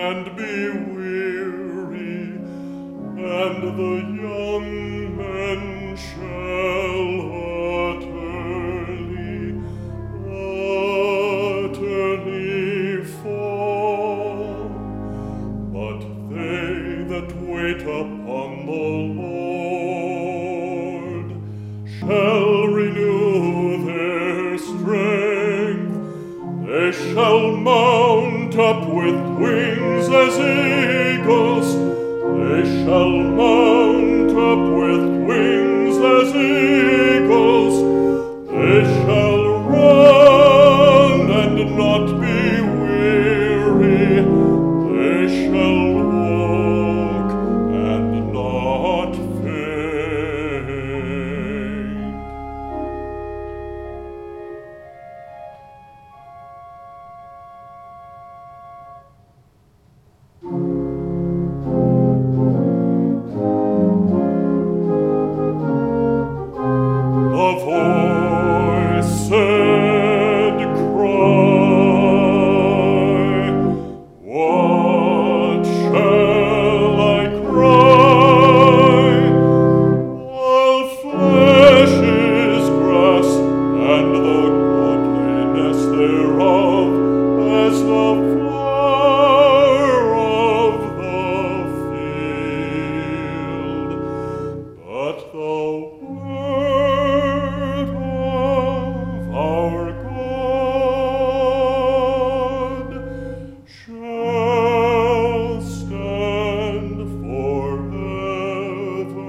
and be weary, and the young men shall utterly fall. But they that wait upon the Lord shall renew their strength. They shall mount up with wings as eagles. They shall mount up with wings as eagles. They shall run and not be weary. They shall walk and not faint. A voice said, "Cry." What shall I cry? All flesh is grass, and the goodliness thereof as the flower of the field. But the word of our God shall stand forever.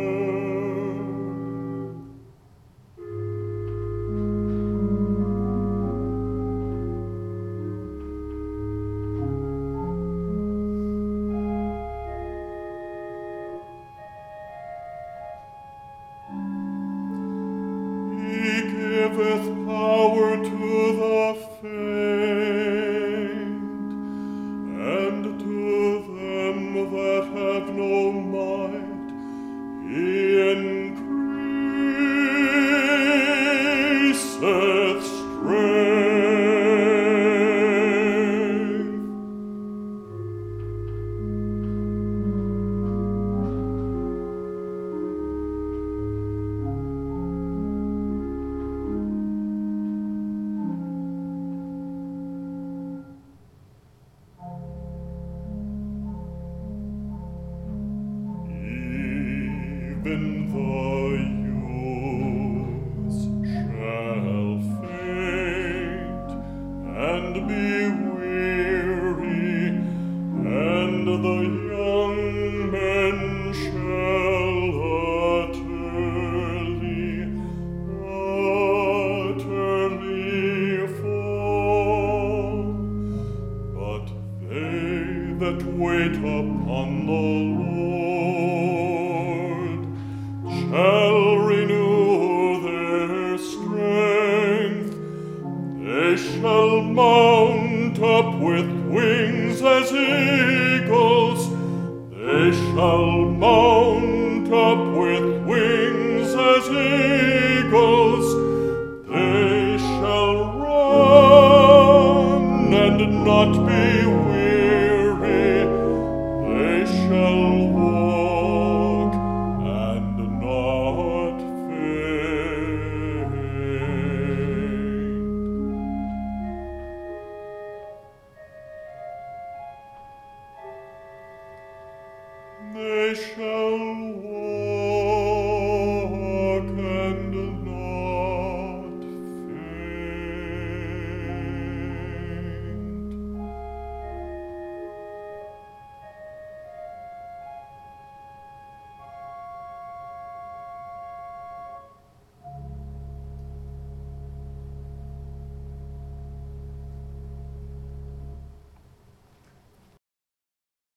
He giveth power to the faint, and to them that have no might he increaseth strength. Even the youths shall faint and be weary, and the young men shall utterly fall. But they that wait upon the Lord shall renew their strength. They shall mount up with wings as eagles. They shall mount up with wings as eagles. They shall run and not be weary. They shall